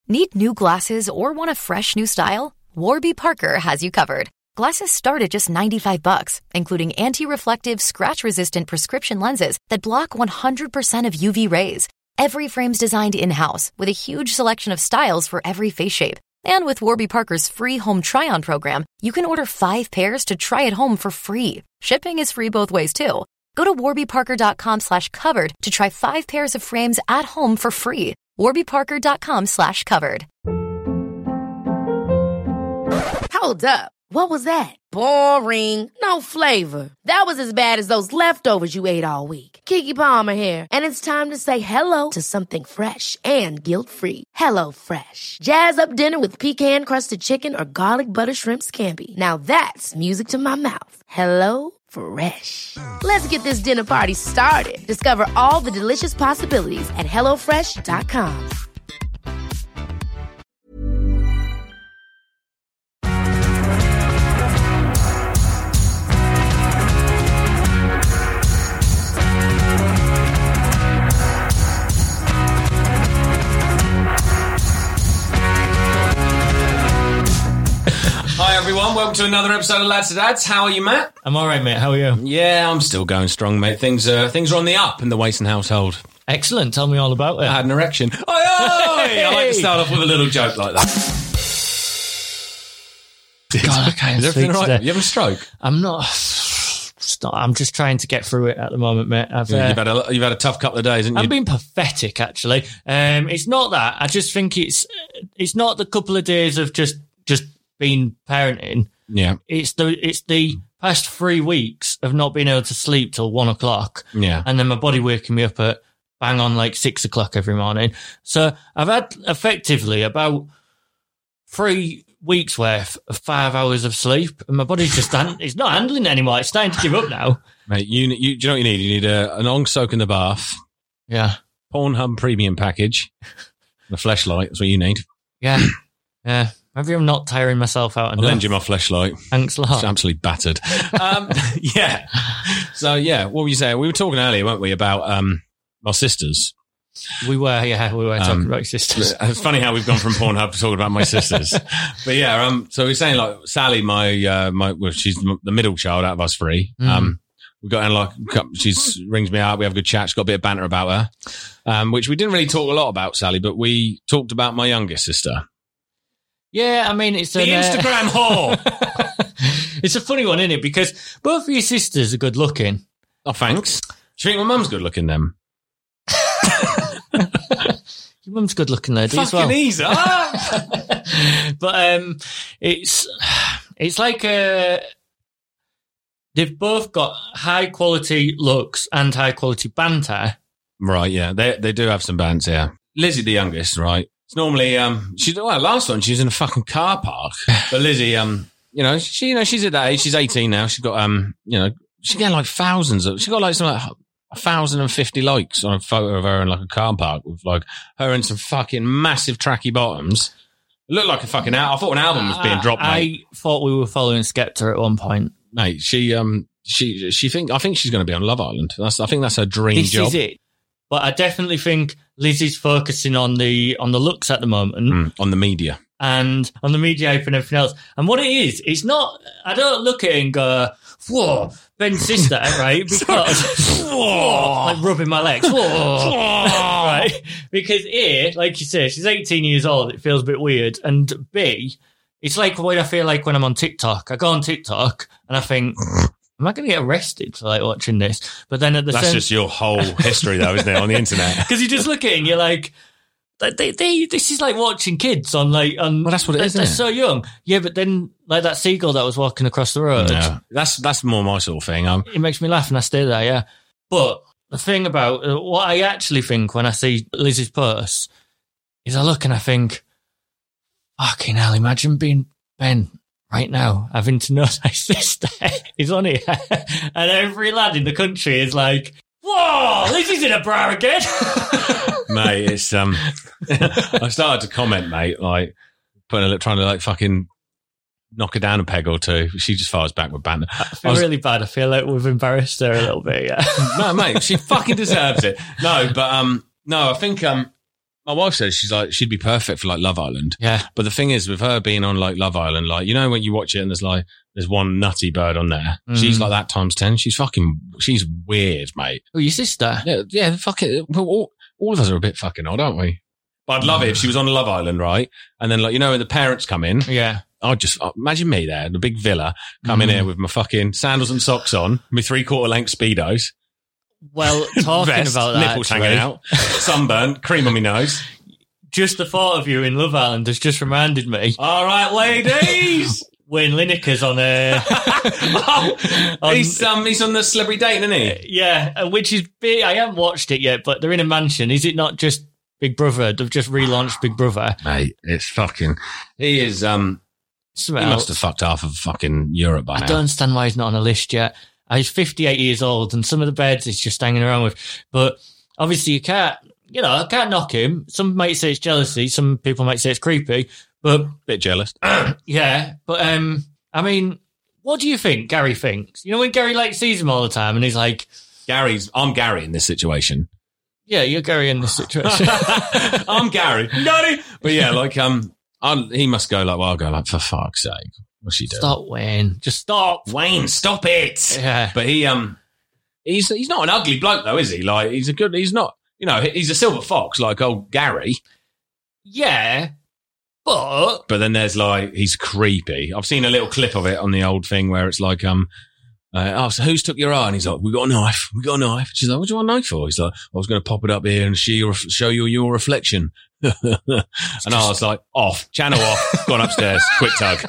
Need new glasses or want a fresh new style? Warby Parker has you covered. Glasses start at just $95, including anti-reflective, scratch-resistant prescription lenses that block 100% of UV rays. Every frame's designed in-house with a huge selection of styles for every face shape. And with Warby Parker's free home try-on program, you can order 5 pairs to try at home for free. Shipping is free both ways, too. Go to warbyparker.com/covered to try 5 pairs of frames at home for free. warbyparker.com/covered. Hold up. What was that? Boring. No flavor. That was as bad as those leftovers you ate all week. Keke Palmer here, and it's time to say hello to something fresh and guilt-free. Hello Fresh. Jazz up dinner with pecan-crusted chicken or garlic butter shrimp scampi. Now that's music to my mouth. Hello Fresh. Let's get this dinner party started. Discover all the delicious possibilities at hellofresh.com. Hi everyone, welcome to another episode of Lads to Dads. How are you, Matt? I'm alright, mate. How are you? Yeah, I'm still going strong, mate. Things are on the up in the Wason household. Excellent. Tell me all about it. I had an erection. Oi, oi! I like to start off with a little joke like that. God, I can't Is everything speak all right? today. You having a stroke? I'm not. I'm just trying to get through it at the moment, mate. You've had a tough couple of days, haven't you? I've been pathetic, actually. It's not that. I just think it's not the couple of days of just been parenting. Yeah. It's the past 3 weeks of not being able to sleep till 1 o'clock. Yeah. And then my body waking me up at bang on like 6 o'clock every morning. So I've had effectively about 3 weeks worth of 5 hours of sleep, and my body's just it's not handling it anymore. It's starting to give up now. Mate, do you know what you need? You need a long soak in the bath, Yeah. Pornhub premium package, and a fleshlight. That's what you need. Yeah. Yeah. Maybe I'm not tiring myself out enough. I'll lend you my fleshlight. Thanks a lot. It's absolutely battered. Yeah. So, yeah, what were you saying? We were talking earlier, weren't we, about our sisters. We were talking about your sisters. It's funny how we've gone from Pornhub to talking about my sisters. But yeah, so we're saying like Sally, well, she's the middle child out of us three. We got in she rings me up. We have a good chat. She's got a bit of banter about her, which we didn't really talk a lot about, Sally, but we talked about my youngest sister. Yeah, I mean, it's the Instagram whore. It's a funny one, isn't it? Because both of your sisters are good looking. Oh, thanks. Do you think my mum's good looking then? Your mum's good looking lady as well. Fucking easy. But it's like they've both got high quality looks and high quality banter. Right, yeah. They do have some banter, yeah. Lizzie, the youngest, right? It's normally, last one, she was in a fucking car park. But Lizzie, she's at that age. She's 18 now. She's got, she's getting like thousands of, she got like something like 1,050 likes on a photo of her in like a car park with like her in some fucking massive tracky bottoms. It looked like a fucking I thought an album was being dropped, mate. I thought we were following Skepta at one point. Mate, I think she's going to be on Love Island. I think that's her dream job. This is it. But I definitely think Lizzie's focusing on the looks at the moment. On the media. And on the media hype and everything else. And what it is, it's not, I don't look at it and go, whoa, Ben's sister, right? Because, like rubbing my legs, right? Because A, like you say, she's 18 years old, it feels a bit weird. And B, it's like what I feel like when I'm on TikTok. I go on TikTok and I think, am I going to get arrested for like watching this? But then that's just your whole history, though, isn't it, on the internet? Because you just look at it and you're like, this is like watching kids on. Well, that's what it is. They're so young. Yeah, but then like that seagull that was walking across the road. Yeah, that's more my sort of thing. It makes me laugh and I stay there. Yeah, but the thing about what I actually think when I see Lizzie's posts is I look and I think, fucking hell! Imagine being Ben right now, having to know my sister is on here, and every lad in the country is like, "Whoa, Lizzie's in a bra again." Mate, it's I started to comment, mate, like trying to like fucking knock her down a peg or two. She just fires back with banter. I feel really bad. I feel like we've embarrassed her a little bit. Yeah. No, mate, she fucking deserves it. No, but no, I think my My wife says she'd be perfect for like Love Island. Yeah. But the thing is, with her being on like Love Island, like, you know, when you watch it and there's one nutty bird on there. She's like that times 10. She's weird, mate. Oh, your sister? Yeah, fuck it. Well, all of us are a bit fucking odd, aren't we? But I'd love it if she was on Love Island, right? And then, like, you know, when the parents come in. Yeah. I'd just imagine me there, the big villa, come in here with my fucking sandals and socks on, my 3/4 length Speedos. Well, talking vest, about that, nipples hanging out, sunburn, cream on my nose. Just the thought of you in Love Island has just reminded me. All right, ladies. Wayne Lineker's on he's on the Celebrity Dating, isn't he? Yeah, which is big. I haven't watched it yet, but they're in a mansion. Is it not just Big Brother? They've just relaunched Big Brother. Mate, it's fucking... He is... He must have fucked half of fucking Europe by now. I don't understand why he's not on a list yet. He's 58 years old, and some of the beds he's just hanging around with. But obviously you can't knock him. Some might say it's jealousy. Some people might say it's creepy. But bit jealous. Yeah. But, I mean, what do you think Gary thinks? You know, when Gary, like, sees him all the time and he's like... I'm Gary in this situation. Yeah, you're Gary in this situation. I'm Gary. Gary! But yeah, like, he must go like, well, I'll go like, for fuck's sake. What's she doing? Stop, Wayne. Just stop. Wayne, stop it. Yeah. But he's not an ugly bloke though, is he? Like, he's not, you know, he's a silver fox like old Gary. Yeah. But then there's like, he's creepy. I've seen a little clip of it on the old thing where it's like, so who's took your eye? And he's like, we got a knife. She's like, what do you want a knife for? He's like, I was going to pop it up here and show you your reflection. And I was like, off, channel off, gone upstairs, quick tug.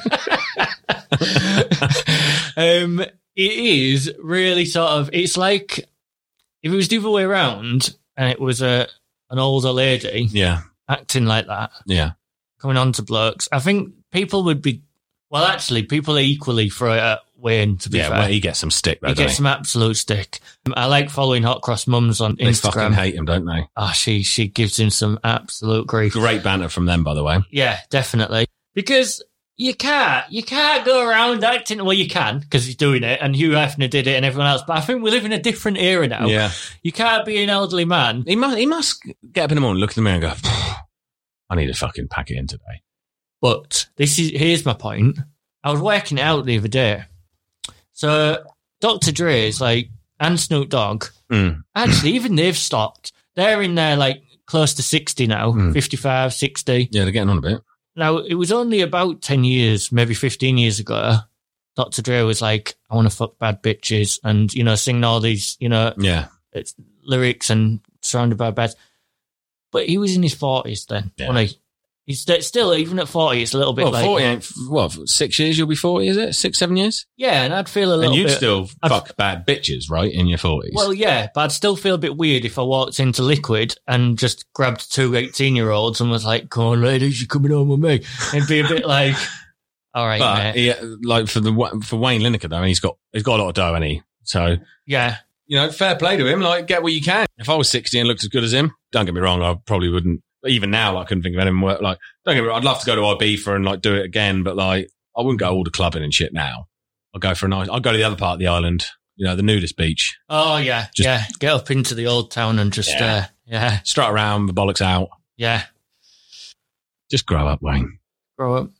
It is really sort of, it's like if it was the other way around and it was an older lady acting like that, coming on to blokes, I think people would be, well, actually, people are equally throw it at Wayne, to be fair. Well, he gets some stick, though, He gets some absolute stick. I like following Hot Cross Mums on Instagram. They fucking hate him, don't they? Oh, she gives him some absolute grief. Great banter from them, by the way. Yeah, definitely. Because you can't go around acting, well, you can, because he's doing it, and Hugh Hefner did it and everyone else, but I think we live in a different era now. Yeah. You can't be an elderly man. He must get up in the morning, look in the mirror and go, I need to fucking pack it in today. But here's my point. I was working it out the other day. So Dr. Dre's like, and Snoop Dogg, actually, even they've stopped. They're in there like close to 60 now, 55, 60. Yeah, they're getting on a bit. Now, it was only about 10 years, maybe 15 years ago, Dr. Dre was like, I want to fuck bad bitches and, you know, singing all these, you know, it's lyrics and surrounded by bad. But he was in his 40s then. Yeah. He's still, even at 40, it's a little bit like... 40 ain't, 6 years you'll be 40, is it? 6, 7 years? Yeah, and I'd feel a little bit... And you'd still fuck bad bitches, right, in your 40s? Well, yeah, but I'd still feel a bit weird if I walked into Liquid and just grabbed 2 18-year-olds and was like, come on, ladies, you're coming home with me. It'd be a bit like, all right, but mate. Like, for Wayne Lineker, though, he's got a lot of dough, hasn't he? So... Yeah. You know, fair play to him. Like, get what you can. If I was 60 and looked as good as him, don't get me wrong, I probably wouldn't... Even now, like, I couldn't think of anyone work. Like, don't get me wrong, I'd love to go to Ibiza and like do it again, but like, I wouldn't go all the clubbing and shit now. I'll go to the other part of the island, you know, the nudist beach. Oh yeah, get up into the old town and just strut around, the bollocks out. Yeah, just grow up, Wayne. Grow up.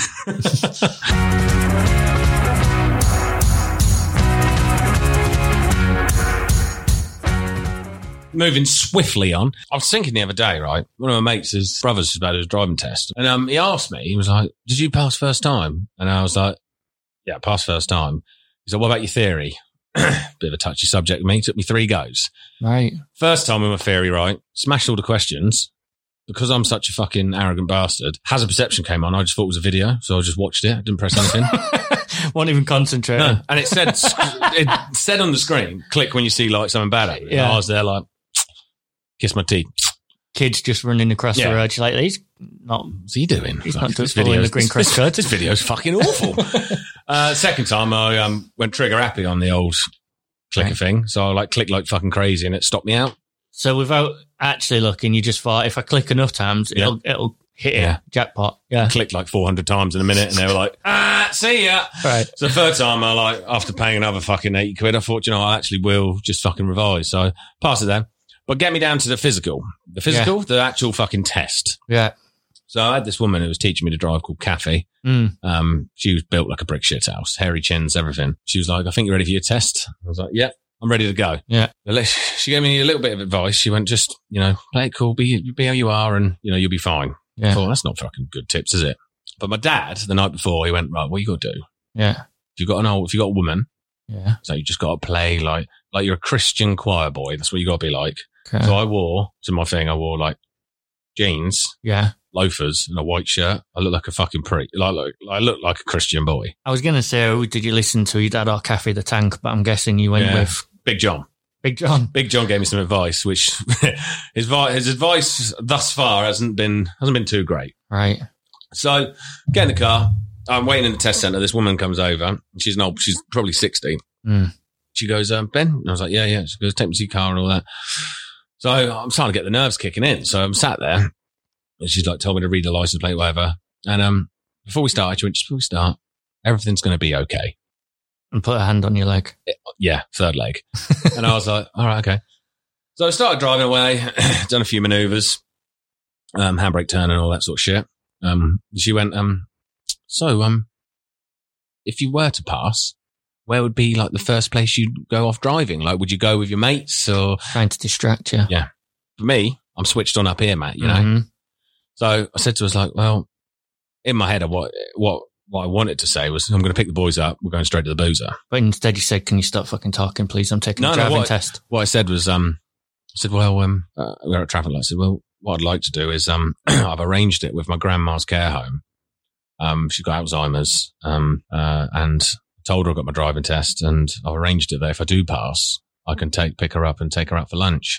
Moving swiftly on. I was thinking the other day, right? One of my mates, his brother's about his driving test. And he asked me, he was like, did you pass first time? And I was like, yeah, passed first time. He said, what about your theory? Bit of a touchy subject with me. It took me 3 goes. Right. First time with my theory, right? Smashed all the questions. Because I'm such a fucking arrogant bastard. Hazard Perception came on. I just thought it was a video. So I just watched it. I didn't press anything. Won't even concentrate. No. And it said on the screen, click when you see like something bad happening. Yeah. I was there like, kiss my teeth. Kids just running across the road. She's like, he's not... What's he doing? He's not just following the green cross code. This video's fucking awful. Second time, I went trigger happy on the old clicker thing. So I like clicked like fucking crazy and it stopped me out. So without actually looking, you just thought, if I click enough times, it'll hit it. Jackpot. Yeah. Clicked like 400 times in a minute and they were like, see ya. Right. So the third time, I like, after paying another fucking 80 quid, I thought, you know, I actually will just fucking revise. So pass it then. But get me down to the physical. The actual fucking test. Yeah. So I had this woman who was teaching me to drive called Kathy. She was built like a brick shit house, hairy chins, everything. She was like, I think you're ready for your test. I was like, yeah, I'm ready to go. Yeah. She gave me a little bit of advice. She went, just, play it cool, be how you are, and, you'll be fine. Yeah. I thought, that's not fucking good tips, is it? But my dad, the night before, he went, right, what you got to do? Yeah. If you got a woman, yeah. So you just got to play like you're a Christian choir boy. That's what you got to be like. Okay. So I wore like jeans. Yeah. Loafers and a white shirt. I look like a fucking prick. I look like a Christian boy. I was going to say, who did you listen to, your dad or Kathy the Tank? But I'm guessing you went with Big John. Big John. Big John gave me some advice, which his advice thus far hasn't been too great. Right. So get in the car. I'm waiting in the test centre. This woman comes over. She's probably 60. She goes, Ben? And I was like, yeah. She goes, take me to your car and all that. So I'm starting to get the nerves kicking in. So I'm sat there. And she's like, told me to read the license plate, whatever. And before we start, she went, just before we start, everything's going to be okay. And put a hand on your leg. Yeah, third leg. And I was like, all right, okay. So I started driving away, done a few manoeuvres, handbrake turn and all that sort of shit. She went, if you were to pass, where would be like the first place you'd go off driving? Like, would you go with your mates or? Trying to distract you. Yeah. For me, I'm switched on up here, Matt, know? So I said to her, well, in my head, what I wanted to say was, I'm going to pick the boys up. We're going straight to the boozer. But instead you said, can you stop fucking talking, please? I'm taking a driving test. What I said was, we're at traffic light. I said, well, what I'd like to do is, I've arranged it with my grandma's care home. She's got Alzheimer's, and told her I've got my driving test, and I've arranged it that if I do pass, I can pick her up and take her out for lunch.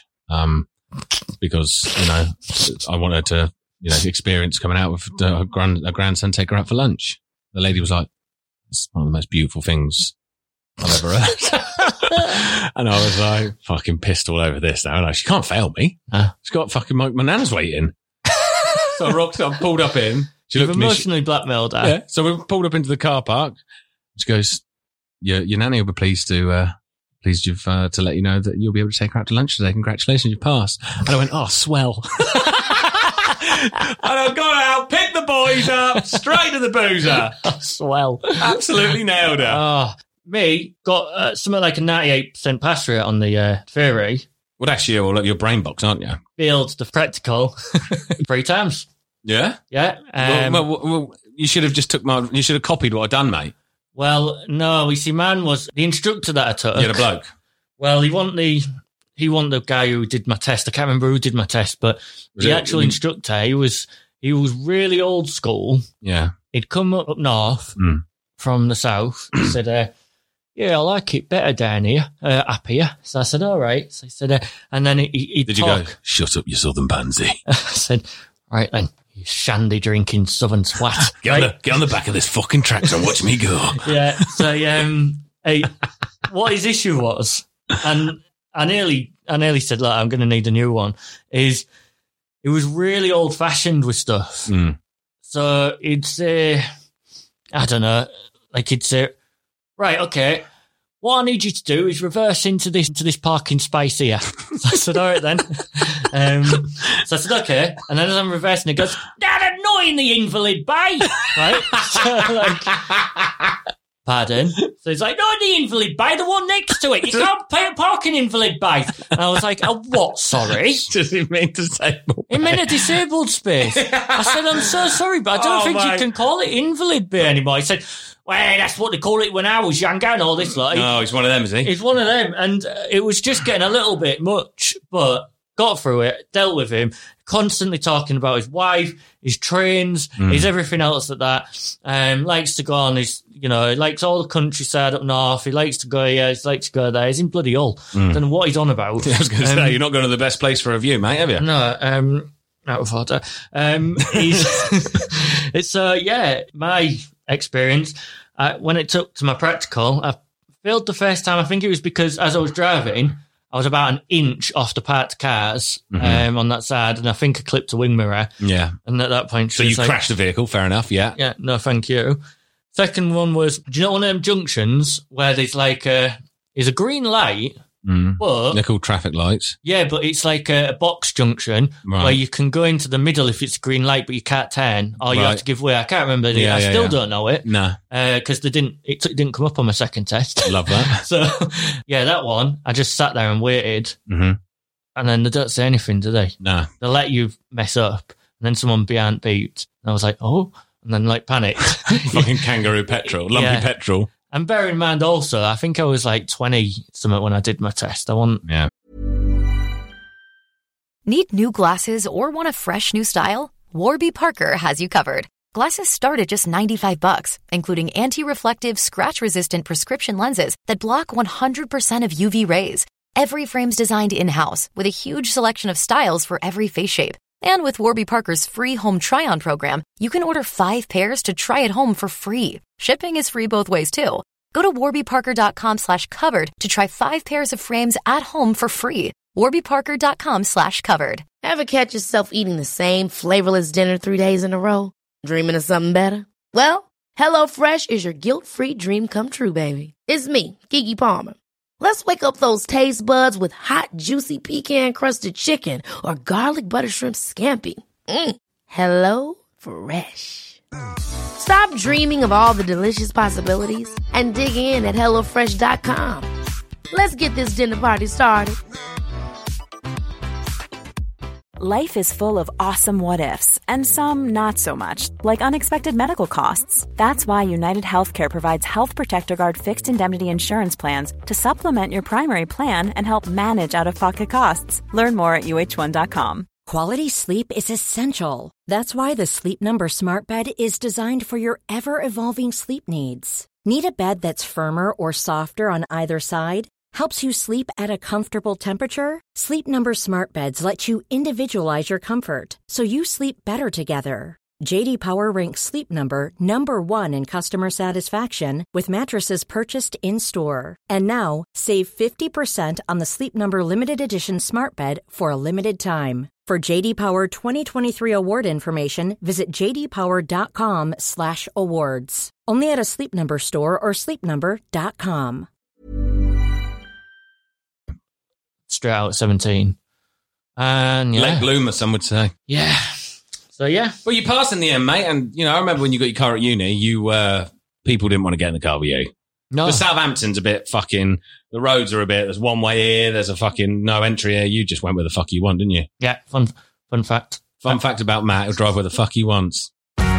Because, I want her to, experience coming out with her grandson, take her out for lunch. The lady was like, it's one of the most beautiful things I've ever heard. And I was like, fucking pissed all over this now. She can't fail me. She's got fucking my nana's waiting. So I pulled up in. She looked emotionally blackmailed her. Yeah. So we pulled up into the car park. She goes, your nanny will be pleased to let you know that you'll be able to take her out to lunch today. Congratulations, you passed. And I went, oh, swell. And I got out, picked the boys up, straight to the boozer. Oh, swell. Absolutely nailed her. Oh, me got something like a 98% pass rate on the theory. Well, that's your brain box, aren't you? Failed the practical 3 times. Yeah? Yeah. Well, you should have just you should have copied what I'd done, mate. Well, no, you see, man was the instructor that I took. Yeah, the bloke. Well, he wasn't the guy who did my test. I can't remember who did my test, but the actual instructor, he was really old school. Yeah. He'd come up north from the south. He said, yeah, I like it better down here, up here. So I said, all right. So he said, and then he did talk. You go, shut up, you southern pansy? I said, right then. You shandy drinking southern swat. Get on the back of this fucking tractor and watch me go. Yeah. So, what his issue was, and I nearly said, look, I'm going to need a new one, is it was really old fashioned with stuff. So he'd say, I don't know, like he'd say, right, okay, what I need you to do is reverse into this parking space here. So I said, all right then. So I said, okay. And then as I'm reversing, it goes, Dad, I'm not in the invalid bay. Right? So pardon? So he's like, no, the invalid bay, the one next to it. You can't park in invalid bay. And I was like, oh, what? Sorry? Does he mean disabled? He meant a disabled space. I said, I'm so sorry, but I don't think you can call it invalid bay anymore. He said, well, that's what they call it when I was younger and all this. Like, no, he's one of them, is he? He's one of them. And it was just getting a little bit much, but got through it, dealt with him, constantly talking about his wife, his trains, his everything else like that. Likes to go on his, he likes all the countryside up north. He likes to go here, he likes to go there. He's in bloody Hull. Don't know what he's on about. I was going to say, you're not going to the best place for a view, mate, have you? No, out of order. My experience, when it took to my practical, I failed the first time. I think it was because as I was driving, I was about an inch off the parked cars on that side, and I think I clipped a wing mirror. Yeah. And at that point... So you crashed the vehicle, fair enough, yeah. Yeah, no, thank you. Second one was, do you know one of them junctions where there's like there's a green light, But They're called traffic lights. yeah, but it's like a box junction Right. where you can go into the middle if it's a green light, but you can't turn, or you have Right. to give way. I can't remember. Yeah, I yeah, still yeah. don't know it Nah, because it didn't come up on my second test. love that. So yeah, that one I just sat there and waited, hmm and then they don't say anything, do they? Nah. They let you mess up, and then someone behind beeped, and I was like, oh, and then like panicked. Fucking kangaroo petrol, lumpy Yeah. petrol. And bear in mind also, I think I was like 20 something when I did my test. I want. Yeah. Need new glasses or want a fresh new style? Warby Parker has you covered. Glasses start at just $95, including anti-reflective, scratch-resistant prescription lenses that block 100% of UV rays. Every frame's designed in-house with a huge selection of styles for every face shape. And with Warby Parker's free home try-on program, you can order 5 pairs to try at home for free. Shipping is free both ways, too. Go to warbyparker.com/covered to try 5 pairs of frames at home for free. warbyparker.com/covered. Ever catch yourself eating the same flavorless dinner 3 days in a row? Dreaming of something better? Well, HelloFresh is your guilt-free dream come true, baby. It's me, Keke Palmer. Let's wake up those taste buds with hot, juicy pecan-crusted chicken or garlic butter shrimp scampi. Hello Fresh. Stop dreaming of all the delicious possibilities and dig in at HelloFresh.com. Let's get this dinner party started. Life is full of awesome what-ifs, and some not so much, like unexpected medical costs. That's why United Healthcare provides Health Protector Guard fixed indemnity insurance plans to supplement your primary plan and help manage out-of-pocket costs. Learn more at uh1.com. Quality sleep is essential. That's why the Sleep Number Smart Bed is designed for your ever-evolving sleep needs. Need a bed that's firmer or softer on either side? Helps you sleep at a comfortable temperature? Sleep Number Smart Beds let you individualize your comfort, so you sleep better together. J.D. Power ranks Sleep Number number 1 in customer satisfaction with mattresses purchased in-store. And now, save 50% on the Sleep Number Limited Edition Smart Bed for a limited time. For J.D. Power 2023 award information, visit jdpower.com/awards. Only at a Sleep Number store or sleepnumber.com. Straight out at 17. And yeah. Late bloomer, some would say. Yeah. So yeah. Well, you passed in the end, mate. And, I remember when you got your car at uni, people didn't want to get in the car with you. No. The Southampton's a bit fucking, the roads are a bit, there's one way here, there's a fucking no entry here. You just went where the fuck you want, didn't you? Yeah. Fun fact. Fun fact about Matt, he'll drive where the fuck he wants.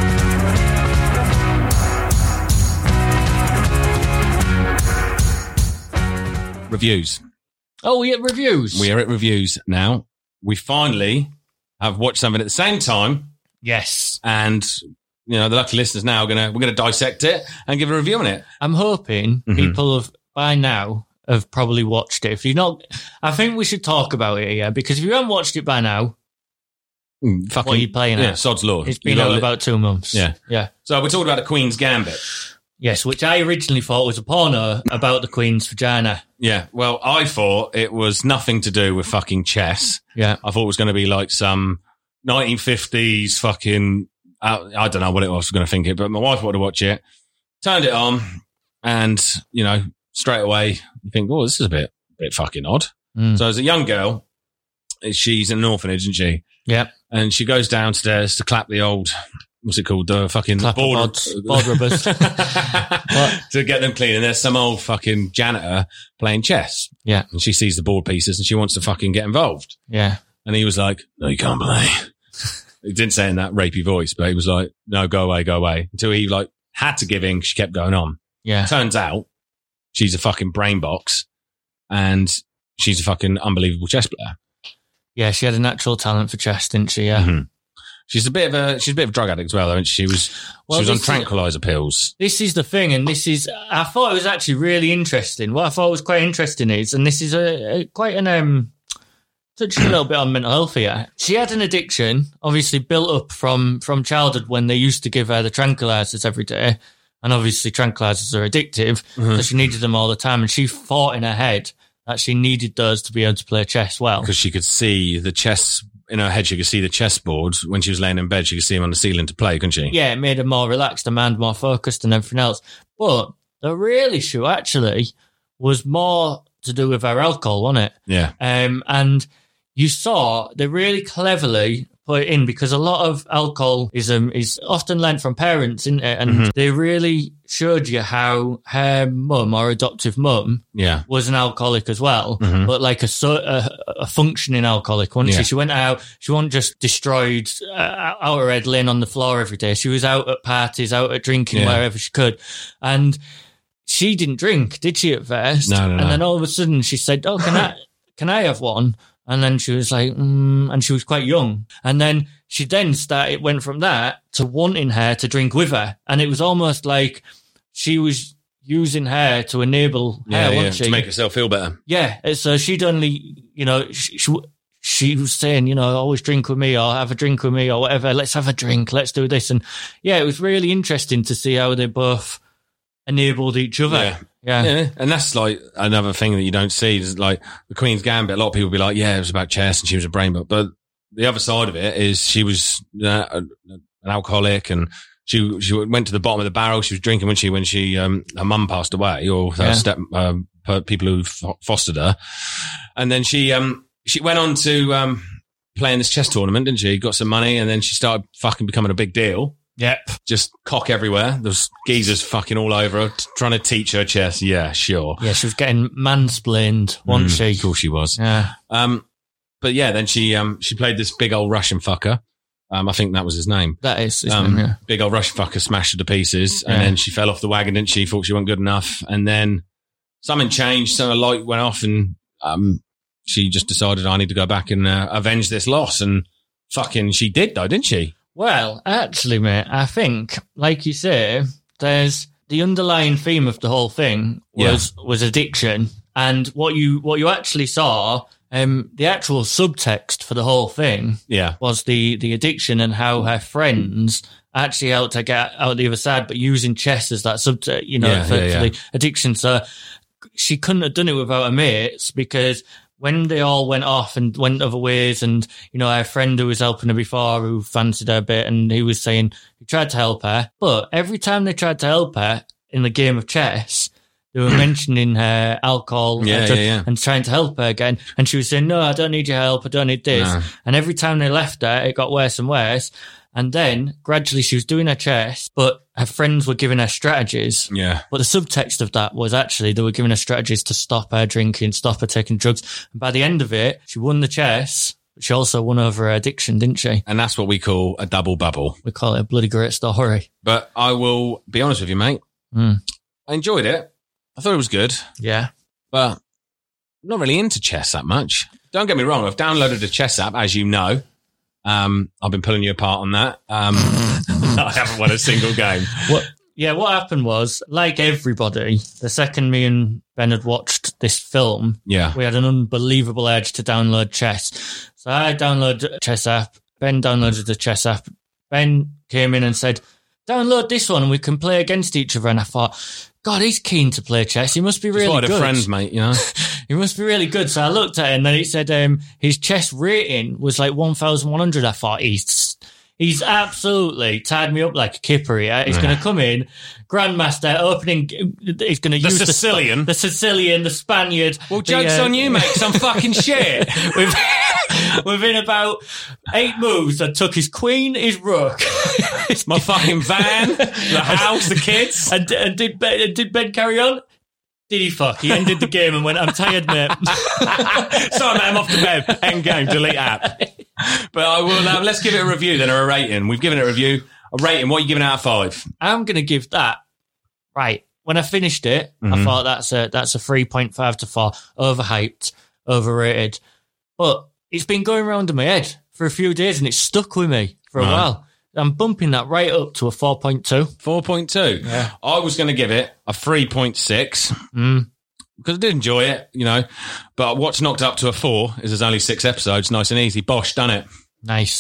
Reviews. Oh, we get reviews. We are at reviews now. We finally have watched something at the same time. Yes. And, the lucky listeners now we're going to dissect it and give a review on it. I'm hoping people have, by now, have probably watched it. If you're not, I think we should talk about it here, because if you haven't watched it by now, Fucking, what are you playing yeah, at? sod's law. It's been out about 2 months. Yeah. Yeah. So we're talking about the Queen's Gambit. Yes, which I originally thought was a porno about the Queen's vagina. Yeah, well, I thought it was nothing to do with fucking chess. Yeah. I thought it was going to be like some 1950s fucking, I don't know what it was going to think it, but my wife wanted to watch it, turned it on, and, straight away you think, oh, this is a bit fucking odd. So as a young girl, she's in an orphanage, isn't she? Yeah. And she goes downstairs to clap the old, what's it called? The fucking board rubbers. to get them clean. And there's some old fucking janitor playing chess. Yeah. And she sees the board pieces and she wants to fucking get involved. Yeah. And he was like, no, you can't play. He didn't say it in that rapey voice, but he was like, no, go away. Until he had to give in. She kept going on. Yeah. Turns out she's a fucking brain box and she's a fucking unbelievable chess player. Yeah, she had a natural talent for chess, didn't she? Yeah. Mm-hmm. She's a bit of a drug addict as well, though. She was on tranquilizer pills. This is the thing, and I thought it was actually really interesting. What I thought was quite interesting is, and this is touching a little bit on mental health here. She had an addiction, obviously built up from childhood when they used to give her the tranquilizers every day, and obviously tranquilizers are addictive, so she needed them all the time, and she thought in her head that she needed those to be able to play chess well. Because she could see the chess in her head, she could see the chessboard. When she was laying in bed, she could see him on the ceiling to play, couldn't she? Yeah, it made her more relaxed, her mind more focused and everything else. But the real issue actually was more to do with her alcohol, wasn't it? Yeah. And you saw they really cleverly put it in because a lot of alcoholism is often learnt from parents, isn't it? And they really showed you how her mum or adoptive mum was an alcoholic as well, but like a functioning alcoholic, wasn't she? She went out, she wasn't just destroyed out her head laying on the floor every day. She was out at parties, out at drinking wherever she could. And she didn't drink, did she, at first? No. And then all of a sudden she said, oh, can I have one? And then she was like, and she was quite young. And then she went from that to wanting her to drink with her. And it was almost like she was using her to enable her, wasn't she? To make herself feel better. Yeah. So she'd only, she was saying, always drink with me or have a drink with me or whatever. Let's have a drink. Let's do this. And yeah, it was really interesting to see how they both enabled each other. Yeah. And that's like another thing that you don't see is like the Queen's Gambit. A lot of people be like, yeah, it was about chess and she was a brainbutt. But the other side of it is she was an alcoholic and she went to the bottom of the barrel. She was drinking when she her mum passed away or her people who fostered her. And then she went on to play in this chess tournament, didn't she? Got some money and then she started fucking becoming a big deal. Yep. Just cock everywhere. There's geezers fucking all over her, trying to teach her chess. Yeah, sure. Yeah, she was getting mansplained, wasn't she? Of course she was. Yeah. But yeah, then she played this big old Russian fucker. I think that was his name. That is his name, yeah. Big old Russian fucker smashed her to pieces. And then she fell off the wagon, didn't she? Thought she wasn't good enough. And then something changed. So a light went off and she just decided I need to go back and avenge this loss. And fucking she did though, didn't she? Well, actually, mate, I think, like you say, there's the underlying theme of the whole thing was addiction, and what you actually saw, the actual subtext for the whole thing, was the addiction and how her friends actually helped her get out the other side, but using chess as that subtext, for the addiction. So she couldn't have done it without her mates because when they all went off and went other ways and, our friend who was helping her before, who fancied her a bit, and he was saying he tried to help her, but every time they tried to help her in the game of chess, they were mentioning her alcohol and trying to help her again. And she was saying, no, I don't need your help. I don't need this. No. And every time they left her, it got worse and worse. And then gradually she was doing her chess, but her friends were giving her strategies. Yeah. But the subtext of that was actually they were giving her strategies to stop her drinking, stop her taking drugs. And by the end of it, she won the chess, but she also won over her addiction, didn't she? And that's what we call a double bubble. We call it a bloody great story. But I will be honest with you, mate. I enjoyed it. I thought it was good. Yeah. But I'm not really into chess that much. Don't get me wrong. I've downloaded a chess app, as you know. I've been pulling you apart on that. I haven't won a single game. What happened was, like everybody, the second me and Ben had watched this film, we had an unbelievable urge to download chess. So I downloaded a chess app. Ben downloaded the chess app. Ben came in and said, download this one and we can play against each other. And I thought, God, he's keen to play chess. He must be really good. Friends, mate, He must be really good. So I looked at it and then it said his chess rating was like 1,100. I thought, he's absolutely tied me up like a kipper here. He's going to come in, Grandmaster, opening, he's going to use Sicilian. the Sicilian, the Spaniard. Well, joke's on you, mate, some fucking shit. Within about 8 moves, I took his queen, his rook, my fucking van, the house, the kids. And did Ben carry on? Did he fuck? He ended the game and went, I'm tired, mate. Sorry, mate, I'm off to bed. End game, delete app. But I will, let's give it a review then, or a rating. We've given it a review. A rating, what are you giving out of 5? I'm going to give that, right, when I finished it, I thought that's a 3.5 to 4. Overhyped, overrated. But it's been going around in my head for a few days and it's stuck with me for a while. I'm bumping that right up to a 4.2. 4.2? Yeah. I was going to give it a 3.6 because I did enjoy it, But what's knocked up to a 4 is there's only 6 episodes, nice and easy. Bosh, done it. Nice.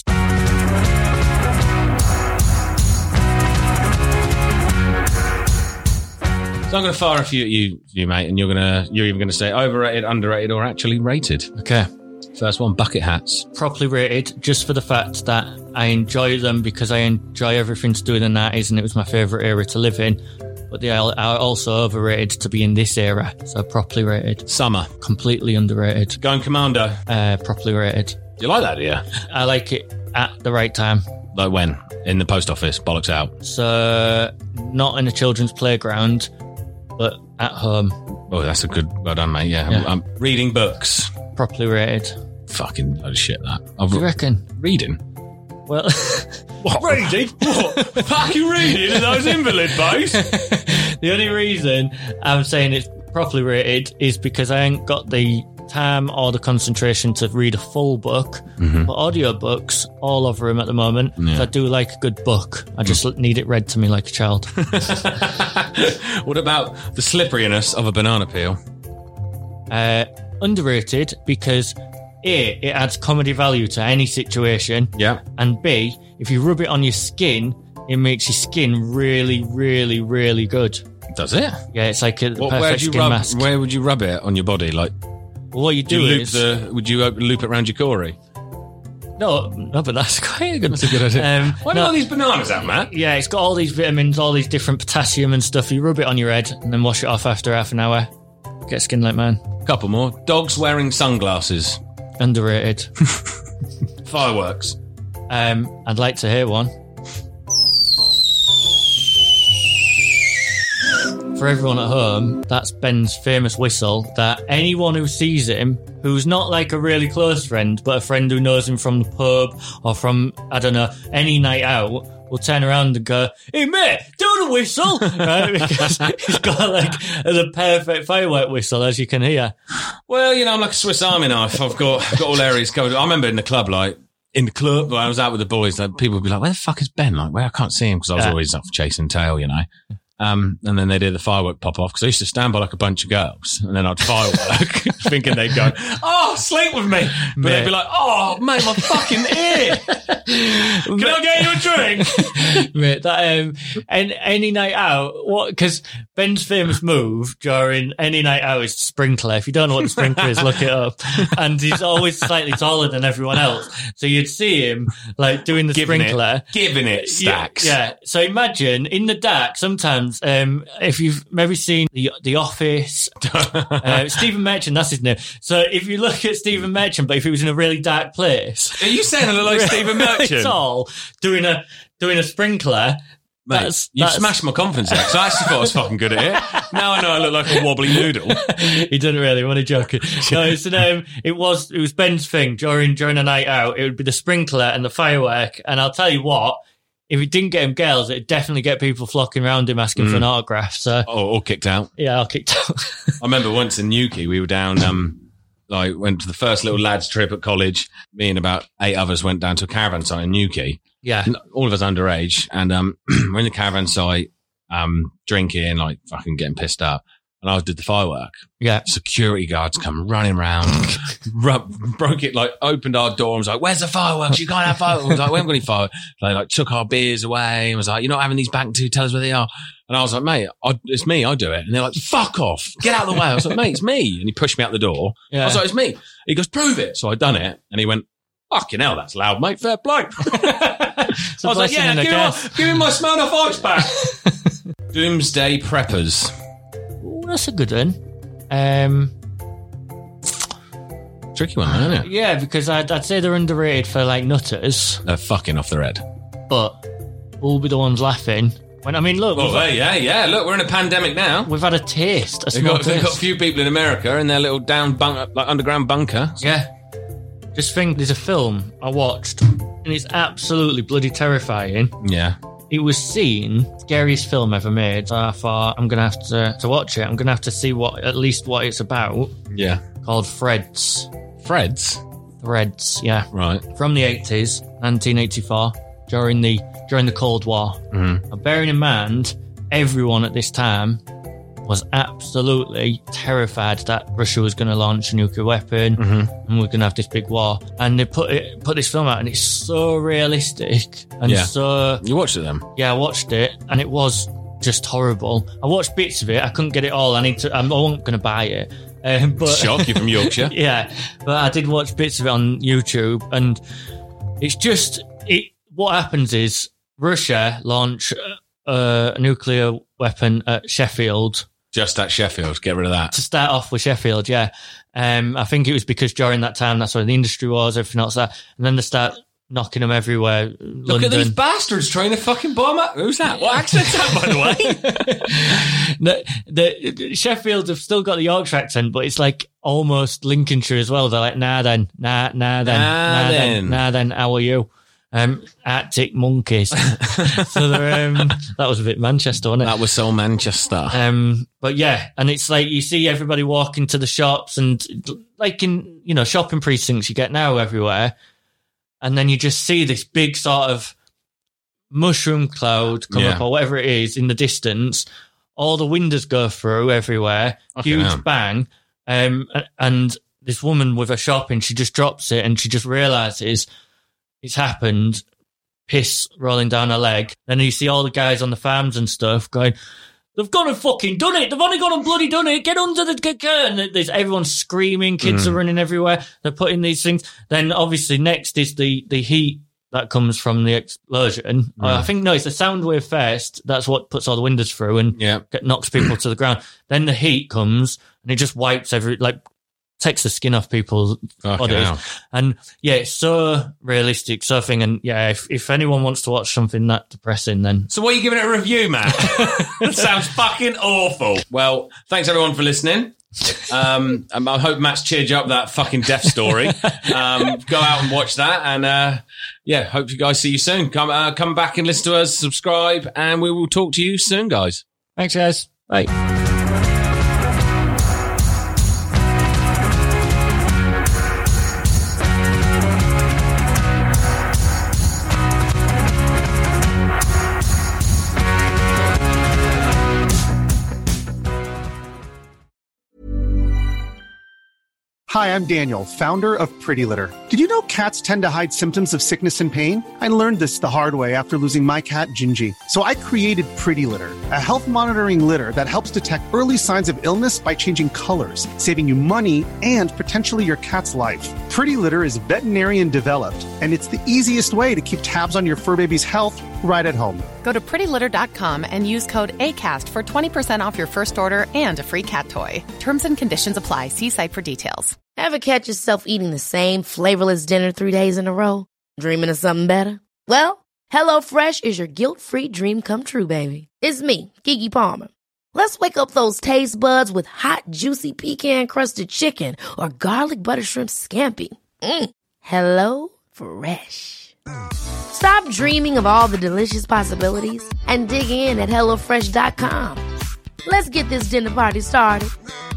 So I'm going to fire a few at you, mate, and you're even going to say overrated, underrated, or actually rated. Okay. First one, bucket hats. Properly rated, just for the fact that I enjoy them because I enjoy everything to do with the 90s and it was my favourite era to live in. but they are also overrated to be in this era. So properly rated. Summer. Completely underrated. Going Commando. Properly rated. You like that, yeah? I like it at the right time. Like when? In the post office, bollocks out. So not in a children's playground, but at home. Oh, that's a good... Well done, mate, yeah. I'm reading books. Properly rated. Fucking load of shit, that. What do you reckon? Reading? Well... What? Reading? What? Fucking reading in those invalid boys? The only reason I'm saying it's properly rated is because I ain't got the time or the concentration to read a full book. But audiobooks, all over them at the moment. Yeah. So I do like a good book. I just need it read to me like a child. What about the slipperiness of a banana peel? Underrated because A, it adds comedy value to any situation. Yeah. And B, if you rub it on your skin, it makes your skin really, really, really good. Does it? Yeah, it's like a perfect skin mask. Where would you rub it on your body? Like, Well, what you do is... would you loop it around your Corey? No, but that's quite a good... That's a good idea. Why do all these bananas out, Matt? Yeah, it's got all these vitamins, all these different potassium and stuff. You rub it on your head and then wash it off after half an hour. Get skin like mine. Couple more. Dogs wearing sunglasses. Underrated. Fireworks. I'd like to hear one. For everyone at home, that's Ben's famous whistle that anyone who sees him, who's not like a really close friend, but a friend who knows him from the pub or from, I don't know, any night out, will turn around and go, "Hey mate, do the whistle!" Right? Because he's got like the perfect firework whistle, as you can hear. Well, you know, I'm like a Swiss Army knife. I've got all areas covered. I remember in the club, when I was out with the boys, like, people would be like, "Where the fuck is Ben?" Like, I can't see him because I was always off chasing tail, you know. And then they did the firework pop off because I used to stand by like a bunch of girls and then I'd firework thinking they'd go, "Oh, sleep with me." But they'd be like, "Oh, mate, my fucking ear. Can I get you a drink?" Mate, that, and any night out, because Ben's famous move during any night out is sprinkler. If you don't know what the sprinkler is, look it up. And he's always slightly taller than everyone else. So you'd see him like doing the sprinkler. Giving it stacks. Yeah. So imagine in the dark, sometimes, if you've maybe seen The Office, Stephen Merchant, that's his name. So if you look at Stephen Merchant, but if he was in a really dark place. Are you saying I look like Stephen Merchant? Tall, doing a sprinkler. Mate, you smashed my confidence there, because I actually thought I was fucking good at it. Now I know I look like a wobbly noodle. He didn't really, I'm only joking. No, it was Ben's thing during a night out. It would be the sprinkler and the firework. And I'll tell you what, if it didn't get him girls, it'd definitely get people flocking around him asking for an autograph. So, or kicked out. Yeah, or kicked out. I remember once in Newquay, we were down, went to the first little lads trip at college. Me and about 8 others went down to a caravan site in Newquay. Yeah. All of us underage. And we're in the caravan site, drinking, like fucking getting pissed up. And I did the firework. Yeah. Security guards come running around, broke it, like opened our door and was like, "Where's the fireworks? You can't have fireworks." I was like, "We haven't got any fireworks." They like took our beers away and was like, "You're not having these back until you tell us where they are." And I was like, "Mate, it's me, I do it." And they're like, "Fuck off, get out of the way." I was like, "Mate, it's me." And he pushed me out the door. Yeah. I was like, "It's me." He goes, "Prove it." So I done it. And he went, "Fucking hell, that's loud, mate. Fair play." I was like, "Yeah, give me my Smirnoff Ice back." Doomsday preppers. That's a good one. Tricky one, isn't it? Yeah, because I'd say they're underrated for like nutters. They're fucking off their head. But we'll be the ones laughing. Look. Well, yeah. Look, we're in a pandemic now. We've had a taste. They've got a few people in America in their little underground bunker. Yeah. Just think, there's a film I watched, and it's absolutely bloody terrifying. Yeah. It was seen, scariest film ever made. So I thought, I'm going to have to watch it. I'm going to have to see at least what it's about. Yeah. Called Threads. Threads, yeah. Right. From the 80s, 1984, during the Cold War. Mm-hmm. Now, bearing in mind, everyone at this time was absolutely terrified that Russia was going to launch a nuclear weapon and we're going to have this big war. And they put this film out, and it's so realistic and so. You watched it then? Yeah, I watched it, and it was just horrible. I watched bits of it. I couldn't get it all. I wasn't going to buy it. But shock, you're from Yorkshire. Yeah, but I did watch bits of it on YouTube, and it's just what happens is Russia launch a nuclear weapon at Sheffield. Just at Sheffield, get rid of that. To start off with Sheffield, yeah. I think it was because during that time, that's where the industry was, everything else that. And then they start knocking them everywhere. Look at these bastards trying to fucking bomb up. Who's that? What accent's that, by the way? Sheffield have still got the Yorkshire accent, but it's like almost Lincolnshire as well. They're like, nah then, how are you? Arctic monkeys. So they're, that was a bit Manchester, wasn't it? That was so Manchester. But yeah, and it's like you see everybody walking to the shops and like in, you know, shopping precincts you get now everywhere. And then you just see this big sort of mushroom cloud come up or whatever it is in the distance. All the windows go through everywhere. Huge bang. And this woman with her shopping, she just drops it and she just realises it's happened. Piss rolling down her leg. Then you see all the guys on the farms and stuff going, they've gone and fucking done it. They've only gone and bloody done it. Get under the curtain. There's everyone's screaming. Kids are running everywhere. They're putting these things. Then obviously next is the heat that comes from the explosion. I think, no, it's the sound wave first. That's what puts all the windows through and knocks people to the ground. Then the heat comes and it just wipes takes the skin off people's bodies. And yeah, it's so realistic, so thing. And yeah, if anyone wants to watch something that depressing, then. So what are you giving it a review, Matt? That sounds fucking awful. Well, thanks everyone for listening. I hope Matt's cheered you up with that fucking death story. Go out and watch that. And hope you guys see you soon. Come back and listen to us, subscribe, and we will talk to you soon, guys. Thanks, guys. Bye. Hi, I'm Daniel, founder of Pretty Litter. Did you know cats tend to hide symptoms of sickness and pain? I learned this the hard way after losing my cat, Gingy. So I created Pretty Litter, a health monitoring litter that helps detect early signs of illness by changing colors, saving you money and potentially your cat's life. Pretty Litter is veterinarian developed, and it's the easiest way to keep tabs on your fur baby's health right at home. Go to prettylitter.com and use code ACAST for 20% off your first order and a free cat toy. Terms and conditions apply. See site for details. Ever catch yourself eating the same flavorless dinner 3 days in a row? Dreaming of something better? Well, HelloFresh is your guilt-free dream come true, baby. It's me, Keke Palmer. Let's wake up those taste buds with hot, juicy pecan-crusted chicken or garlic butter shrimp scampi. Hello Fresh. Stop dreaming of all the delicious possibilities and dig in at HelloFresh.com. Let's get this dinner party started.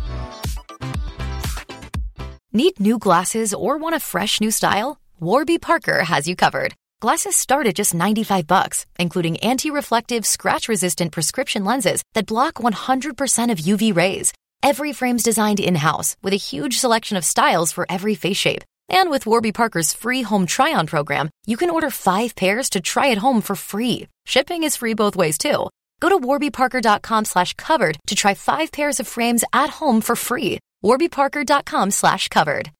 Need new glasses or want a fresh new style? Warby Parker has you covered. Glasses start at just $95, including anti-reflective, scratch-resistant prescription lenses that block 100% of UV rays. Every frame's designed in-house with a huge selection of styles for every face shape. And with Warby Parker's free home try-on program, you can order 5 pairs to try at home for free. Shipping is free both ways, too. Go to warbyparker.com/covered to try 5 pairs of frames at home for free. warbyparker.com/covered.